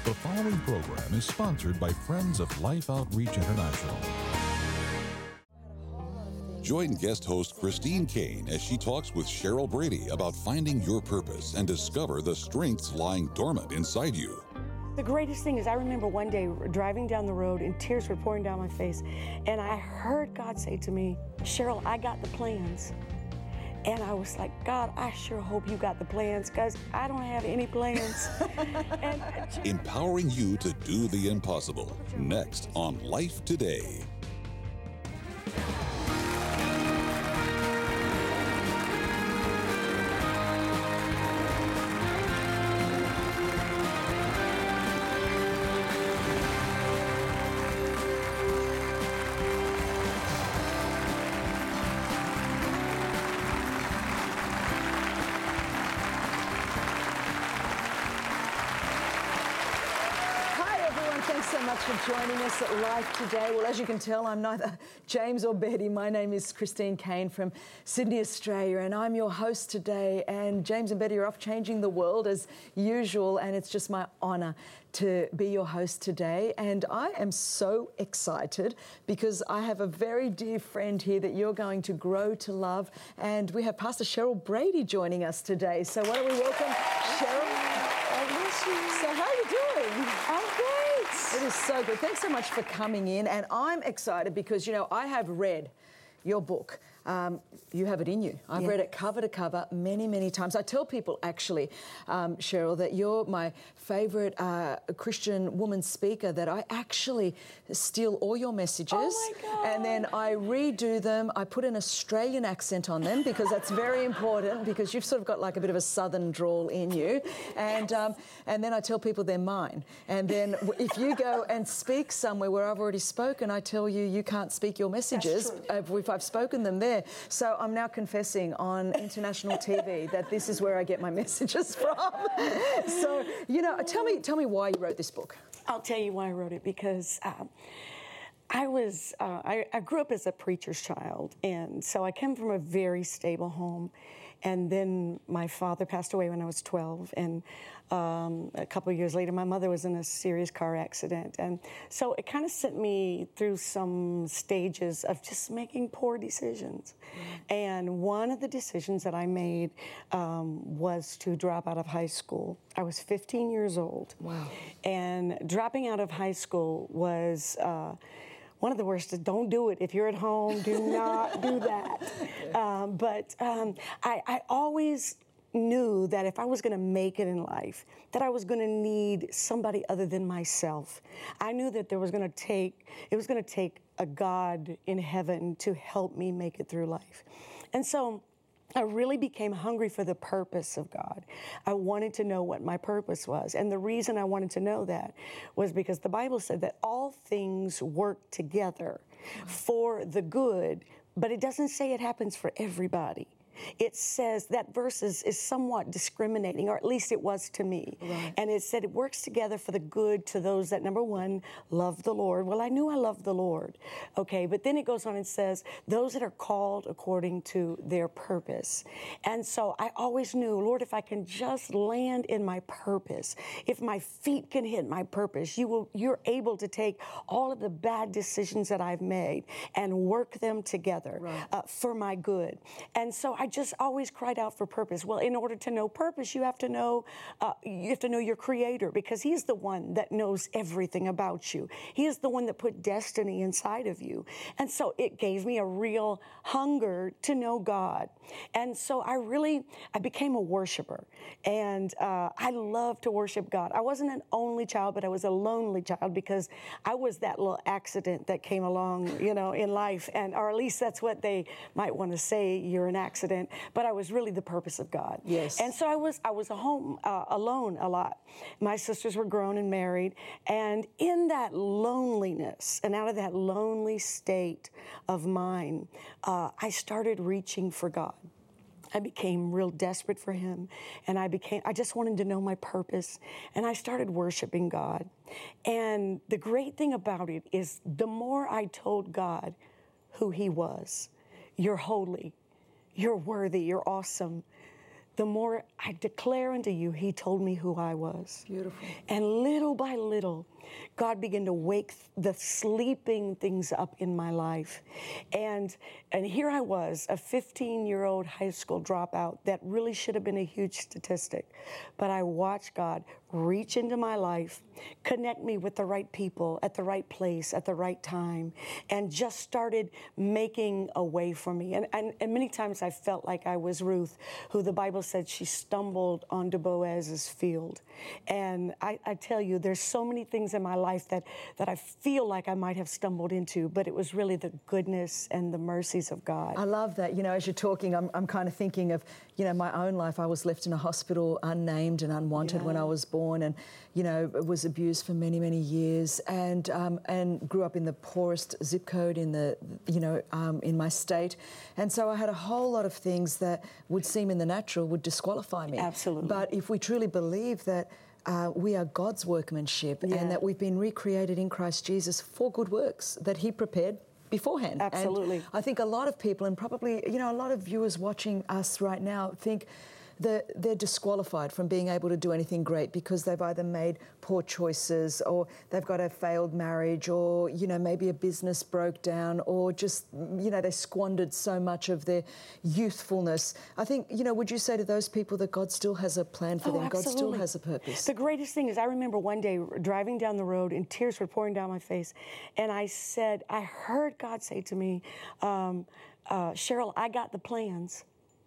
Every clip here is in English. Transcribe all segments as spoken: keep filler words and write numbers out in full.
The following program is sponsored by Friends of Life Outreach International. Join guest host Christine Caine as she talks with Cheryl Brady about finding your purpose and discover the strengths lying dormant inside you. The greatest thing is I remember one day driving down the road and tears were pouring down my face, and I heard God say to me, Cheryl, I got the plans. And I was like, God, I sure hope you got the plans, because I don't have any plans. and Empowering you to do the impossible. Next on Life Today. For joining us at Life Today. Well, as you can tell, I'm neither James or Betty. My name is Christine Caine from Sydney, Australia, and I'm your host today. And James and Betty are off changing the world as usual, and it's just my honour to be your host today. And I am so excited because I have a very dear friend here that you're going to grow to love, and we have Pastor Cheryl Brady joining us today. So why don't we welcome Cheryl? So how are you doing? I'm great. It is so good. Thanks so much for coming in. And I'm excited because, you know, I have read your book. Um, you have it in you. I've yes. read it cover to cover many, many times. I tell people, actually, um, Cheryl, that you're my favourite uh, Christian woman speaker, that I actually steal all your messages. Oh my God. And then I redo them. I put an Australian accent on them because that's very important, because you've sort of got like a bit of a southern drawl in you. And, um, and then I tell people they're mine. And then if you go and speak somewhere where I've already spoken, I tell you you can't speak your messages if I've spoken them there. So I'm now confessing on international T V that this is where I get my messages from. So, you know, tell me, tell me why you wrote this book. I'll tell you why I wrote it, because um, I was, uh, I, I grew up as a preacher's child, and so I came from a very stable home. And then my father passed away when I was twelve, and um, a couple of years later, my mother was in a serious car accident. And so it kind of sent me through some stages of just making poor decisions. Mm-hmm. And one of the decisions that I made um, was to drop out of high school. I was fifteen years old. Wow. And dropping out of high school was uh, one of the worst. Don't do it. If you're at home, do not do that. Um, but um, I, I always knew that if I was going to make it in life, that I was going to need somebody other than myself. I knew that there was going to take, it was going to take a God in heaven to help me make it through life. And so I really became hungry for the purpose of God. I wanted to know what my purpose was. And the reason I wanted to know that was because the Bible said that all things work together for the good, but it doesn't say it happens for everybody. It says that verse is, is somewhat discriminating, or at least it was to me. Right. And it said it works together for the good to those that, number one, love the Lord. Well, I knew I loved the Lord, okay? But then it goes on and says, those that are called according to their purpose. And so I always knew, Lord, if I can just land in my purpose, if my feet can hit my purpose, you will, you're able to take all of the bad decisions that I've made and work them together right. uh, for my good. And so I just always cried out for purpose. Well, in order to know purpose, you have to know uh, you have to know your Creator, because He's the one that knows everything about you. He is the one that put destiny inside of you. And so it gave me a real hunger to know God. And so I really, I became a worshiper. And uh, I love to worship God. I wasn't an only child, but I was a lonely child, because I was that little accident that came along, you know, in life. And, or at least that's what they might want to say, you're an accident. But I was really the purpose of God. Yes. And so I was I was at home uh, alone a lot. My sisters were grown and married. And in that loneliness and out of that lonely state of mind, uh, I started reaching for God. I became real desperate for Him, and I became, I just wanted to know my purpose, and I started worshiping God. And the great thing about it is the more I told God who He was, you're holy, you're worthy, you're awesome, the more I declare unto you, he told me who I was. Beautiful. And little by little, God began to wake the sleeping things up in my life. And and here I was, a fifteen-year-old high school dropout that really should have been a huge statistic. But I watched God reach into my life, connect me with the right people at the right place at the right time, and just started making a way for me. And, and, and many times I felt like I was Ruth, who the Bible said she stumbled onto Boaz's field. And I, I tell you, there's so many things in my life that, that I feel like I might have stumbled into, but it was really the goodness and the mercies of God. I love that. You know, as you're talking, I'm, I'm kind of thinking of, you know, my own life. I was left in a hospital unnamed and unwanted yeah. when I was born, and, you know, was abused for many, many years, and um, and grew up in the poorest zip code in the, you know, um, in my state. And so I had a whole lot of things that would seem in the natural would disqualify me. Absolutely. But if we truly believe that Uh, we are God's workmanship yeah. and that we've been recreated in Christ Jesus for good works that he prepared beforehand. Absolutely. And I think a lot of people, and probably, you know, a lot of viewers watching us right now think that they're disqualified from being able to do anything great because they've either made poor choices, or they've got a failed marriage, or, you know, maybe a business broke down, or just, you know, they squandered so much of their youthfulness. I think, you know, would you say to those people that God still has a plan for oh, them? absolutely. God still has a purpose. The greatest thing is, I remember one day driving down the road and tears were pouring down my face, and I said, I heard God say to me, um, uh, Cheryl, I got the plans.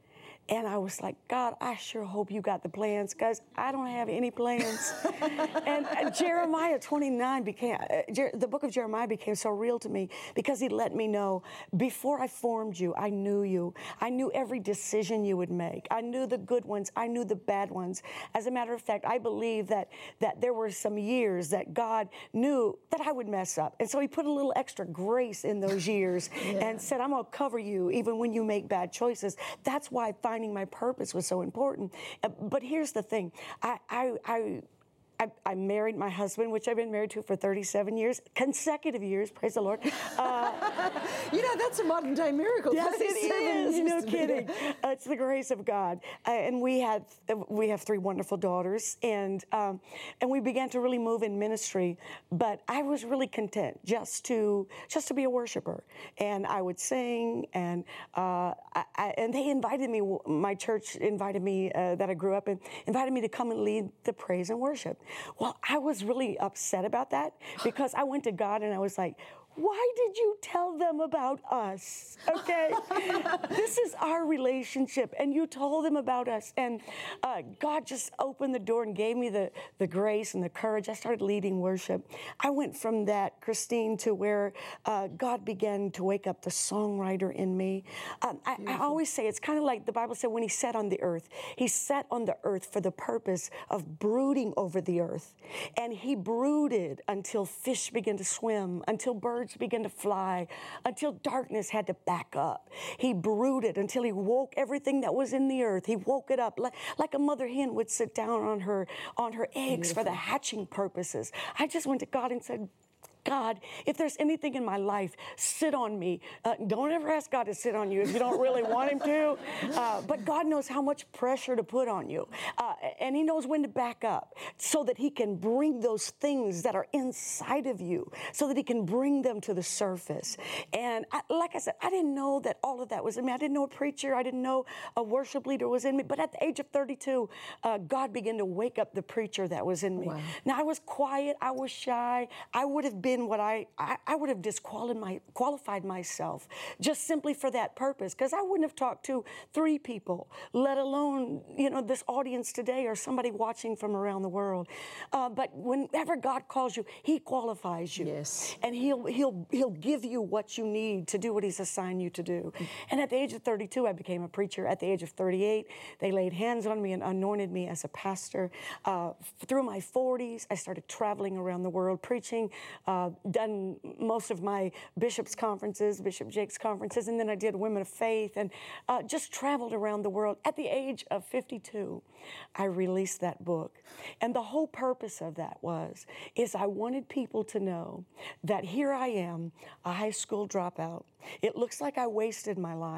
And I was like, God, I sure hope you got the plans, because I don't have any plans. and, and Jeremiah twenty-nine became, uh, Jer- the book of Jeremiah became so real to me, because he let me know, before I formed you, I knew you. I knew every decision you would make. I knew the good ones. I knew the bad ones. As a matter of fact, I believe that, that there were some years that God knew that I would mess up. And so he put a little extra grace in those years yeah. and said, I'm going to cover you even when you make bad choices. That's why I finding my purpose was so important. Uh, but here's the thing. I, I, I, I, I married my husband, which I've been married to for thirty-seven years, consecutive years, praise the Lord. Uh, you know, that's a modern day miracle. Yes, it is, no kidding. Uh, it's the grace of God. Uh, and we had, we have three wonderful daughters, and um, and we began to really move in ministry. But I was really content just to just to be a worshiper, and I would sing, and uh, I, I, and they invited me. My church invited me uh, that I grew up in, invited me to come and lead the praise and worship. Well, I was really upset about that, because I went to God and I was like, why did you tell them about us? Okay, this is our relationship, and you told them about us. And uh, God just opened the door and gave me the, the grace and the courage. I started leading worship. I went from that, Christine, to where uh, God began to wake up the songwriter in me. Um, I, I always say it's kind of like the Bible said when he sat on the earth. He sat on the earth for the purpose of brooding over the earth. And he brooded until fish began to swim, until birds began to fly, until darkness had to back up. He brooded until he woke everything that was in the earth. He woke it up like, like a mother hen would sit down on her on her eggs Beautiful. For the hatching purposes. I just went to God and said, God, if there's anything in my life, sit on me. Uh, don't ever ask God to sit on you if you don't really want him to. Uh, but God knows how much pressure to put on you. Uh, and he knows when to back up so that he can bring those things that are inside of you, so that he can bring them to the surface. And I, like I said, I didn't know that all of that was in me. I didn't know a preacher. I didn't know a worship leader was in me. But at the age of thirty-two, uh, God began to wake up the preacher that was in me. Wow. Now, I was quiet. I was shy. I would have been what I, I, I would have disqualified my, qualified myself just simply for that purpose, because I wouldn't have talked to three people, let alone, you know, this audience today or somebody watching from around the world. Uh, but whenever God calls you, he qualifies you. Yes. And he'll, he'll, he'll give you what you need to do what he's assigned you to do. And at the age of thirty-two, I became a preacher. At the age of thirty-eight, they laid hands on me and anointed me as a pastor. Uh, through my forties, I started traveling around the world preaching, uh, done most of my bishop's conferences, Bishop Jake's conferences, and then I did Women of Faith, and uh, just traveled around the world. At the age of fifty-two, I released that book. And the whole purpose of that was, is I wanted people to know that here I am, a high school dropout. It looks like I wasted my life.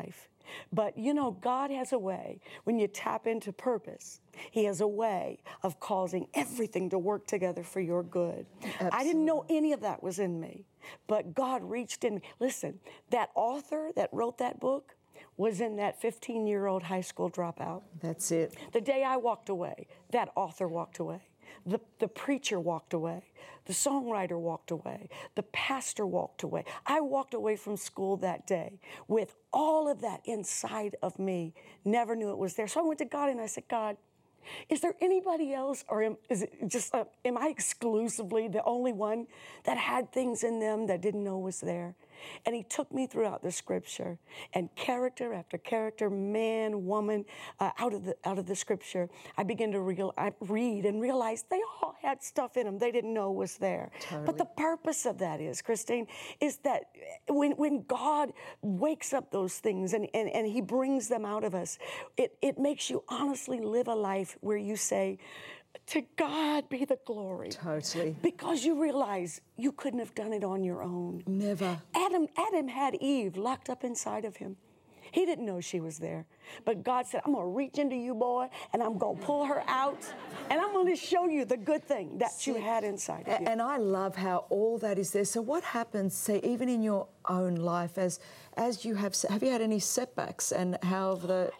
But you know, God has a way, when you tap into purpose, He has a way of causing everything to work together for your good. Absolutely. I didn't know any of that was in me, but God reached in me. Listen, that author that wrote that book was in that fifteen-year-old high school dropout. That's it. The day I walked away, that author walked away. The, the preacher walked away. The songwriter walked away. The pastor walked away. I walked away from school that day with all of that inside of me. Never knew it was there. So I went to God and I said, God, is there anybody else, or am, is it just, uh, am I exclusively the only one that had things in them that didn't know was there? And He took me throughout the Scripture, and character after character, man, woman, uh, out of the out of the Scripture, I began to real, I read and realize they all had stuff in them they didn't know was there. Totally. But the purpose of that is, Christine, is that when when God wakes up those things and, and, and He brings them out of us, it, it makes you honestly live a life where you say, to God be the glory. Totally. Because you realize you couldn't have done it on your own. Never. Adam, Adam had Eve locked up inside of him. He didn't know she was there. But God said, I'm going to reach into you, boy, and I'm going to pull her out, and I'm going to show you the good thing that See, you had inside of you. And I love how all that is there. So what happens, say, even in your own life, as as you have, have you had any setbacks, and how have the...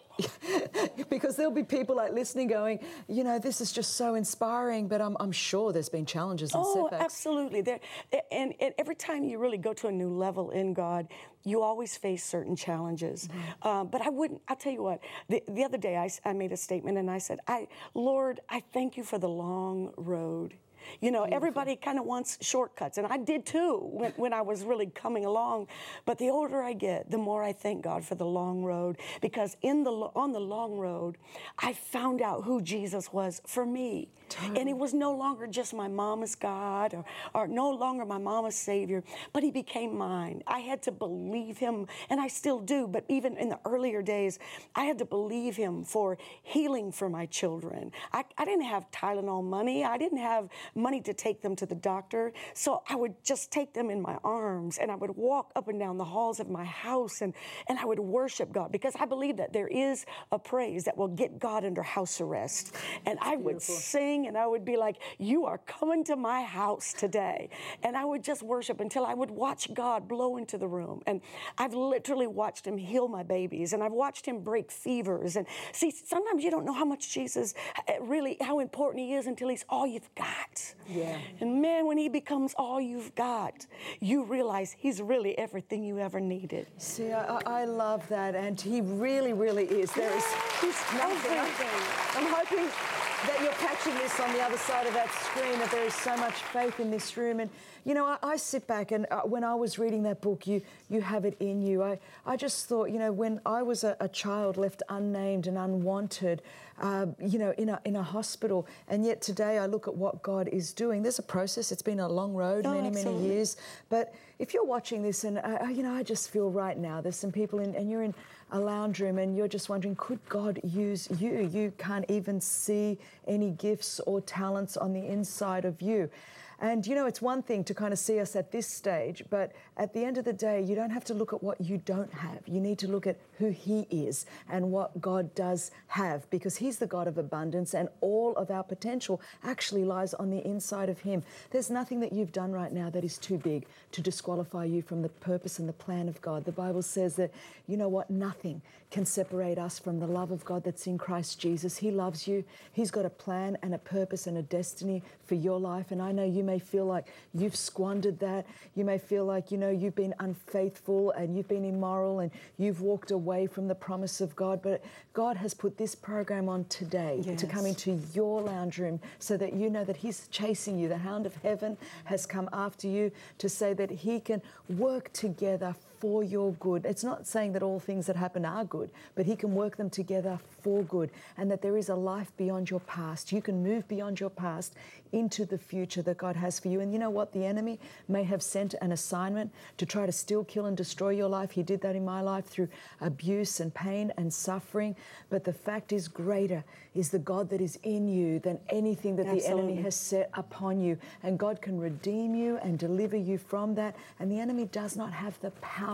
because there'll be people like listening going, you know, this is just so inspiring, but I'm, I'm sure there's been challenges and oh, setbacks. absolutely. There, and, and every time you really go to a new level in God, you always face certain challenges. Mm-hmm. Uh, but I wouldn't, I'll tell you what, the, the other day I, I made a statement and I said, I, Lord, I thank you for the long road. You know, Beautiful. Everybody kind of wants shortcuts, and I did too when, when I was really coming along. But the older I get, the more I thank God for the long road, because in the on the long road, I found out who Jesus was for me. Totally. And He was no longer just my mama's God, or, or no longer my mama's Savior, but He became mine. I had to believe Him, and I still do, but even in the earlier days, I had to believe Him for healing for my children. I, I didn't have Tylenol money. I didn't have money to take them to the doctor. So I would just take them in my arms, and I would walk up and down the halls of my house, and, and I would worship God, because I believe that there is a praise that will get God under house arrest. And I would sing, and I would be like, you are coming to my house today. And I would just worship until I would watch God blow into the room. And I've literally watched Him heal my babies, and I've watched Him break fevers. And see, sometimes you don't know how much Jesus really, how important He is until He's all you've got. Yeah. And man, when He becomes all you've got, you realize He's really everything you ever needed. See, I, I love that, and He really, really is. There is He's nothing. everything. I'm hoping that you're catching this on the other side of that screen, that there is so much faith in this room. And, you know, I, I sit back, and uh, when I was reading that book, you you have it in you. I, I just thought, you know, when I was a, a child left unnamed and unwanted, uh, you know, in a, in a hospital, and yet today I look at what God is doing. There's a process. It's been a long road, oh, many, absolutely. many years. But if you're watching this, and, uh, you know, I just feel right now, there's some people in, and you're in a lounge room, and you're just wondering, could God use you? You can't even see any gifts or talents on the inside of you. And, you know, it's one thing to kind of see us at this stage, but at the end of the day, you don't have to look at what you don't have. You need to look at who He is and what God does have, because He's the God of abundance, and all of our potential actually lies on the inside of Him. There's nothing that you've done right now that is too big to disqualify you from the purpose and the plan of God. The Bible says that, you know what, nothing can separate us from the love of God that's in Christ Jesus. He loves you. He's got a plan and a purpose and a destiny for your life. And I know you may feel like you've squandered that. You may feel like, you know, you've been unfaithful and you've been immoral and you've walked away from the promise of God. But God has put this program on today yes. to come into your lounge room so that you know that He's chasing you. The hound of heaven has come after you to say that He can work together for your good. It's not saying that all things that happen are good, but He can work them together for good, and that there is a life beyond your past. You can move beyond your past into the future that God has for you. And you know what? The enemy may have sent an assignment to try to steal, kill, and destroy your life. He did that in my life through abuse and pain and suffering. But the fact is, greater is the God that is in you than anything that Absolutely. The enemy has set upon you. And God can redeem you and deliver you from that. And the enemy does not have the power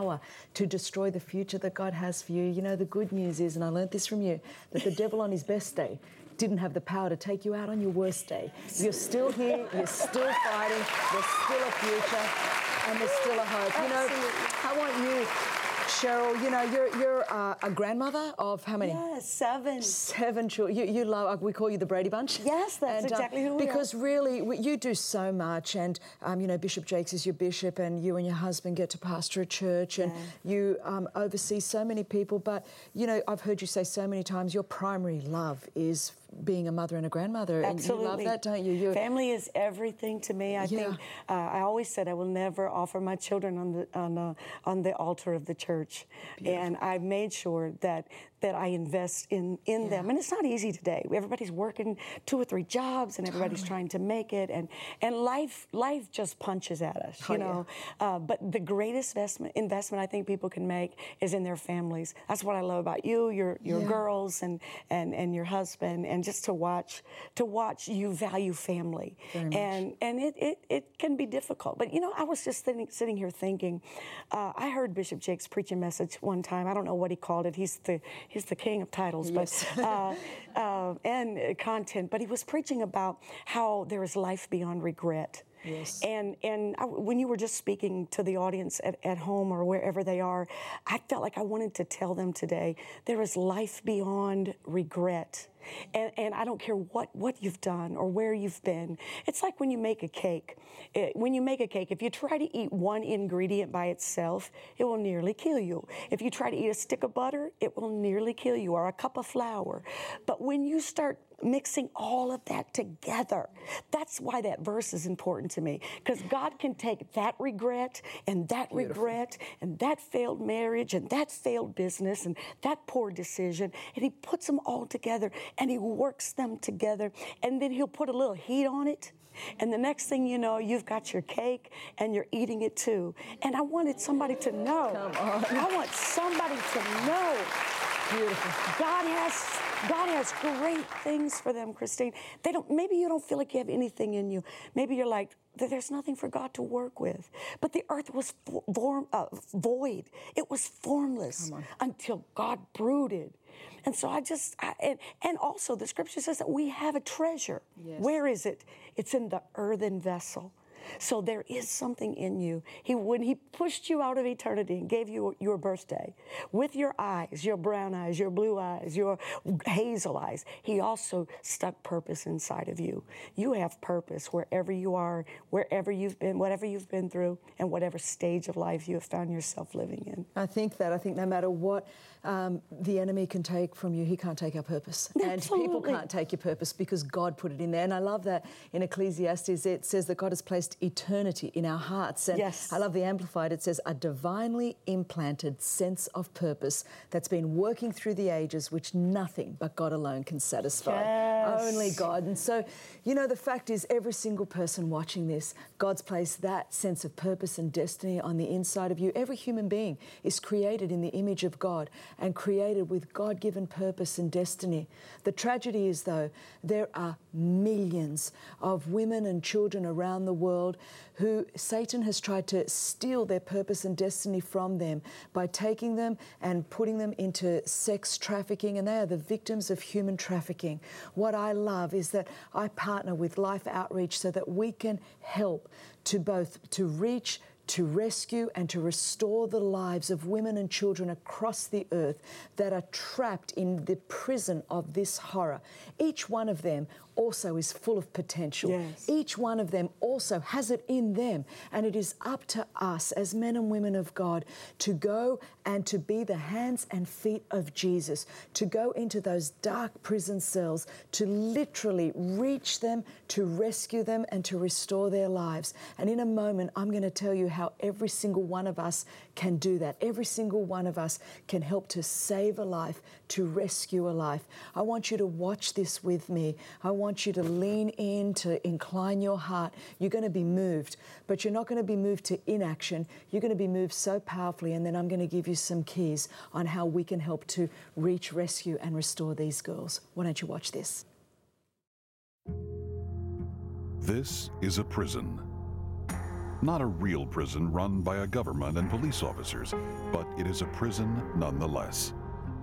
power to destroy the future that God has for you. You know, the good news is, and I learned this from you, that the devil on his best day didn't have the power to take you out on your worst day. You're still here, you're still fighting, there's still a future, and there's still a hope. You know, I want you, Cheryl, you know, you're you're uh, a grandmother of how many? Yeah, seven. Seven children. You, you love, we call you the Brady Bunch. Yes, that's and, exactly uh, who we Because are. really, we, you do so much, and, um, you know, Bishop Jakes is your bishop, and you and your husband get to pastor a church, and yeah. you um, oversee so many people, but, you know, I've heard you say so many times, your primary love is being a mother and a grandmother. Absolutely. And you love that, don't you? You're, Family is everything to me. I Yeah. think uh, I always said I will never offer my children on the on uh, on the altar of the church, Beautiful. and I've made sure that that I invest in in Yeah. them. And it's not easy today. Everybody's working two or three jobs, and everybody's Totally. trying to make it, and and life life just punches at us, Oh, you know. Uh, but the greatest investment investment I think people can make is in their families. That's what I love about you, your your Yeah. girls, and and and your husband, and just to watch to watch you value family. Very much. And and it, it it can be difficult. But you know, I was just sitting sitting here thinking, uh, I heard Bishop Jakes preach a message one time. I don't know what he called it. He's the he's the king of titles, Yes. but uh, uh, and uh, content. But he was preaching about how there is life beyond regret. Yes. And and I, when you were just speaking to the audience at, at home or wherever they are, I felt like I wanted to tell them today, there is life beyond regret. And, and I don't care what, what you've done or where you've been. It's like when you make a cake. It, when you make a cake, if you try to eat one ingredient by itself, it will nearly kill you. If you try to eat a stick of butter, it will nearly kill you, or a cup of flour. But when you start mixing all of that together, that's why that verse is important to me, because God can take that regret and that Beautiful. regret and that failed marriage and that failed business and that poor decision, and he puts them all together and he works them together, and then he'll put a little heat on it, and the next thing you know, you've got your cake and you're eating it too. And I wanted somebody to know, Come on. I want somebody to know Beautiful. God has God has great things for them, Christine. They don't. Maybe you don't feel like you have anything in you. Maybe you're like, there's nothing for God to work with. But the earth was form, uh, void. It was formless until God brooded. And so I just, I, and, and also the scripture says that we have a treasure. Yes. Where is it? It's in the earthen vessel. So there is something in you. He, when he pushed you out of eternity and gave you your birthday, with your eyes, your brown eyes, your blue eyes, your hazel eyes, he also stuck purpose inside of you. You have purpose wherever you are, wherever you've been, whatever you've been through, and whatever stage of life you have found yourself living in. I think that. I think no matter what um, the enemy can take from you, he can't take our purpose. And people Absolutely. can't take your purpose because God put it in there. And I love that in Ecclesiastes, it says that God has placed eternity in our hearts. And Yes. I love the Amplified. It says, a divinely implanted sense of purpose that's been working through the ages, which nothing but God alone can satisfy. Yes. Only God. And so, you know, the fact is every single person watching this, God's placed that sense of purpose and destiny on the inside of you. Every human being is created in the image of God and created with God-given purpose and destiny. The tragedy is, though, there are millions of women and children around the world who Satan has tried to steal their purpose and destiny from them by taking them and putting them into sex trafficking, and they are the victims of human trafficking. What I love is that I partner with Life Outreach so that we can help to both to reach, to rescue and to restore the lives of women and children across the earth that are trapped in the prison of this horror. Each one of them also is full of potential. Yes. Each one of them also has it in them, and it is up to us as men and women of God to go and to be the hands and feet of Jesus, to go into those dark prison cells, to literally reach them, to rescue them and to restore their lives. And in a moment, I'm going to tell you how every single one of us can do that. Every single one of us can help to save a life, to rescue a life. I want you to watch this with me. I want you to lean in, to incline your heart. You're going to be moved, but you're not going to be moved to inaction. You're going to be moved so powerfully, and then I'm going to give you some keys on how we can help to reach, rescue, and restore these girls. Why don't you watch this? This is a prison. Not a real prison run by a government and police officers, but it is a prison nonetheless.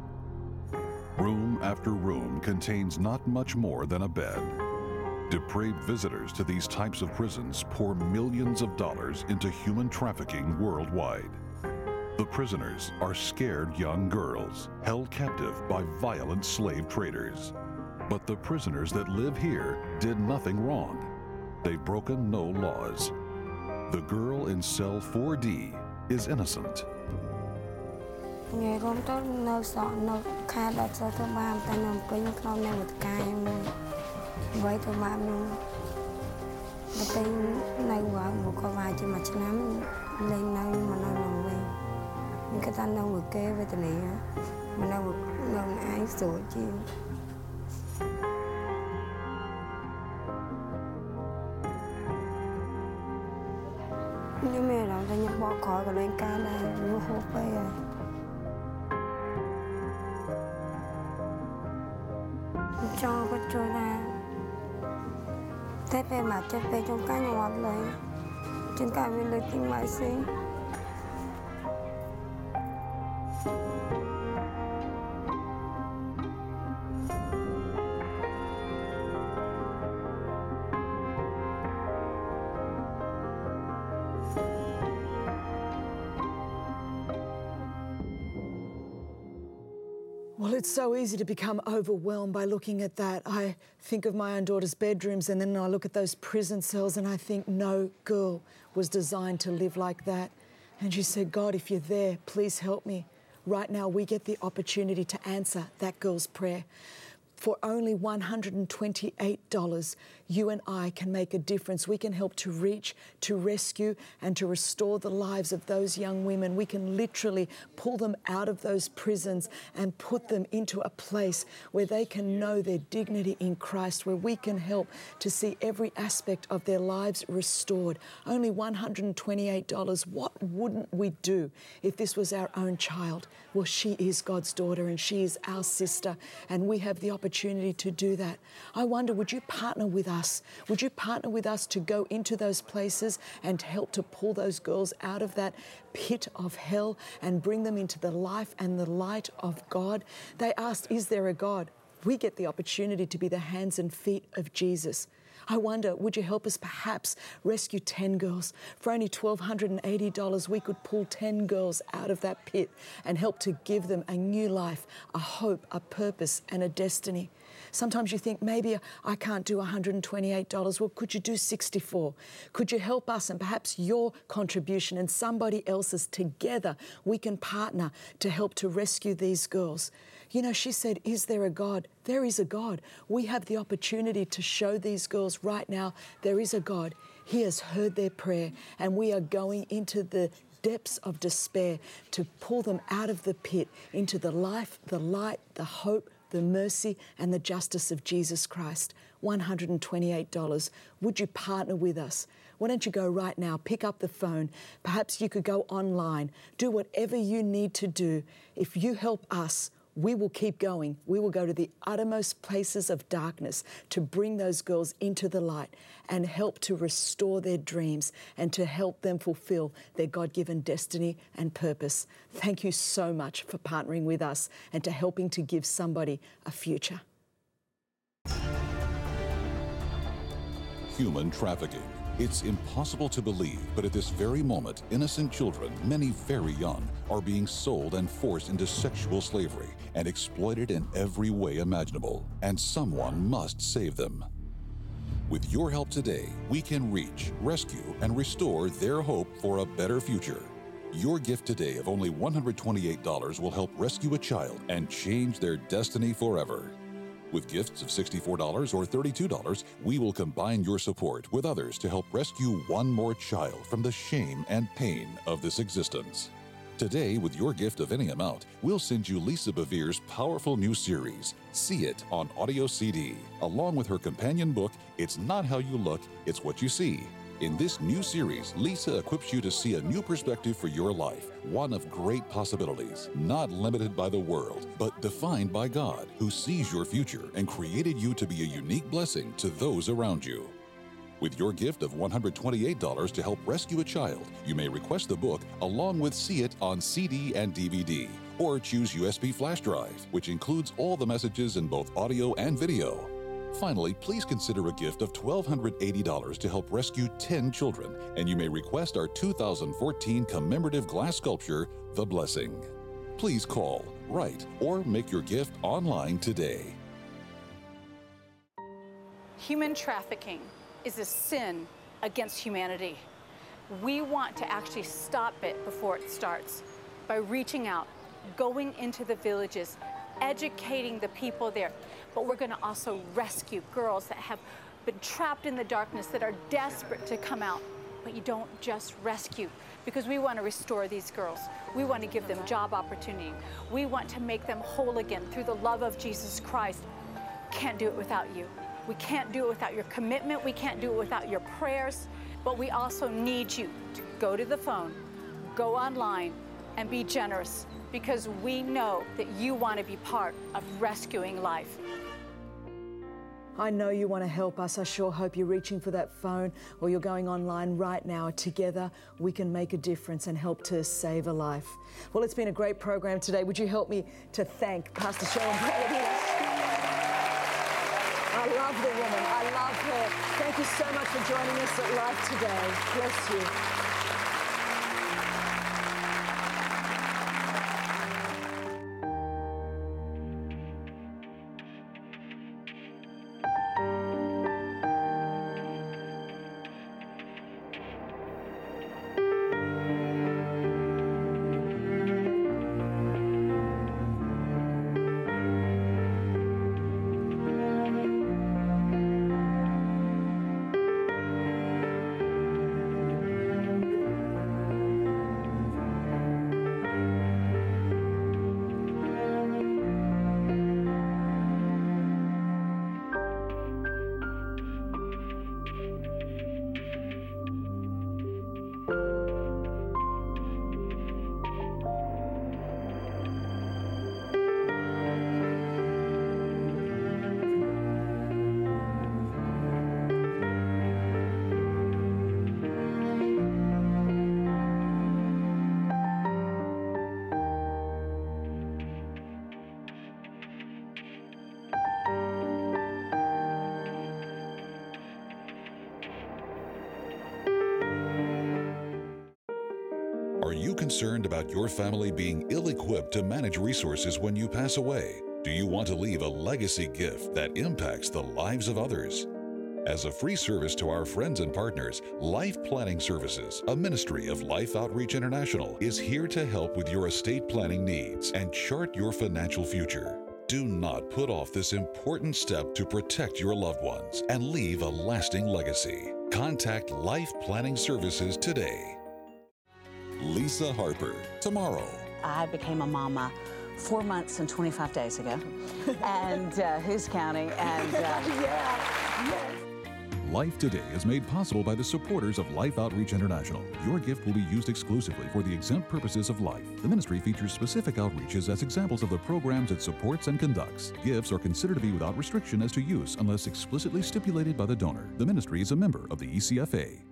Room after room contains not much more than a bed. Depraved visitors to these types of prisons pour millions of dollars into human trafficking worldwide. The prisoners are scared young girls held captive by violent slave traders. But the prisoners that live here did nothing wrong. They've broken no laws. The girl in cell four D is innocent. Ngày hôm đó nấu sọ nấu khai đặt cho tôi ba tay nấu quên không nên một cái mua với tôi ba luôn. Tôi tin này qua một cái vài chỉ mà chỉ nắm lên nấu mà nấu nấu về. Nhưng cái ta nấu một cái với tôi này mà nấu một nấu ai sửa chi. Nhưng mẹ đó là nhập bỏ khỏi của lên ca đây mua hộp bây giờ. Cho có trôi ra thế về mà cho về trong cái ngọt lấy trên cả về lấy tiếng mãi xí. Well, it's so easy to become overwhelmed by looking at that. I think of my own daughter's bedrooms and then I look at those prison cells and I think no girl was designed to live like that. And she said, God, if you're there, please help me. Right now, we get the opportunity to answer that girl's prayer. For only one hundred twenty-eight dollars, you and I can make a difference. We can help to reach, to rescue, and to restore the lives of those young women. We can literally pull them out of those prisons and put them into a place where they can know their dignity in Christ, where we can help to see every aspect of their lives restored. Only one hundred twenty-eight dollars. What wouldn't we do if this was our own child? Well, she is God's daughter and she is our sister, and we have the opportunity opportunity to do that. I wonder, would you partner with us? Would you partner with us to go into those places and help to pull those girls out of that pit of hell and bring them into the life and the light of God? They asked, is there a God? We get the opportunity to be the hands and feet of Jesus. I wonder, would you help us perhaps rescue ten girls? For only one thousand two hundred eighty dollars, we could pull ten girls out of that pit and help to give them a new life, a hope, a purpose, and a destiny. Sometimes you think, maybe I can't do one hundred twenty-eight dollars. Well, could you do sixty-four? Could you help us and perhaps your contribution and somebody else's together, we can partner to help to rescue these girls. You know, she said, is there a God? There is a God. We have the opportunity to show these girls right now there is a God. He has heard their prayer, and we are going into the depths of despair to pull them out of the pit into the life, the light, the hope, the mercy and the justice of Jesus Christ. one hundred twenty-eight dollars. Would you partner with us? Why don't you go right now, pick up the phone. Perhaps you could go online, do whatever you need to do. If you help us, we will keep going. We will go to the uttermost places of darkness to bring those girls into the light and help to restore their dreams and to help them fulfill their God-given destiny and purpose. Thank you so much for partnering with us and to helping to give somebody a future. Human trafficking. It's impossible to believe, but at this very moment, innocent children, many very young, are being sold and forced into sexual slavery and exploited in every way imaginable. And someone must save them. With your help today, we can reach, rescue, and restore their hope for a better future. Your gift today of only one hundred twenty-eight dollars will help rescue a child and change their destiny forever. With gifts of sixty-four dollars or thirty-two dollars, we will combine your support with others to help rescue one more child from the shame and pain of this existence. Today, with your gift of any amount, we'll send you Lisa Bevere's powerful new series, See It, on audio C D, along with her companion book, It's Not How You Look, It's What You See. In this new series, Lisa equips you to see a new perspective for your life, one of great possibilities, not limited by the world, but defined by God, who sees your future and created you to be a unique blessing to those around you. With your gift of one hundred twenty-eight dollars to help rescue a child, you may request the book along with See It on C D and D V D, or choose U S B flash drive, which includes all the messages in both audio and video. Finally, please consider a gift of one thousand two hundred eighty dollars to help rescue ten children, and you may request our two thousand fourteen commemorative glass sculpture, The Blessing. Please call, write, or make your gift online today. Human trafficking is a sin against humanity. We want to actually stop it before it starts by reaching out, going into the villages, educating the people there. But we're going to also rescue girls that have been trapped in the darkness, that are desperate to come out. But you don't just rescue, because we want to restore these girls. We want to give them job opportunity. We want to make them whole again through the love of Jesus Christ. Can't do it without you. We can't do it without your commitment. We can't do it without your prayers. But we also need you to go to the phone, go online, and be generous, because we know that you want to be part of rescuing life. I know you want to help us. I sure hope you're reaching for that phone or you're going online right now. Together, we can make a difference and help to save a life. Well, it's been a great program today. Would you help me to thank Pastor Cheryl Brady? I love the woman. I love her. Thank you so much for joining us at Life Today. Bless you. Are you concerned about your family being ill-equipped to manage resources when you pass away? Do you want to leave a legacy gift that impacts the lives of others? As a free service to our friends and partners, Life Planning Services, a ministry of Life Outreach International, is here to help with your estate planning needs and chart your financial future. Do not put off this important step to protect your loved ones and leave a lasting legacy. Contact Life Planning Services today. Lisa Harper, tomorrow. I became a mama four months and twenty-five days ago, and uh, Hoos County, and uh, yeah, yeah. Life Today is made possible by the supporters of Life Outreach International. Your gift will be used exclusively for the exempt purposes of life. The ministry features specific outreaches as examples of the programs it supports and conducts. Gifts are considered to be without restriction as to use unless explicitly stipulated by the donor. The ministry is a member of the E C F A.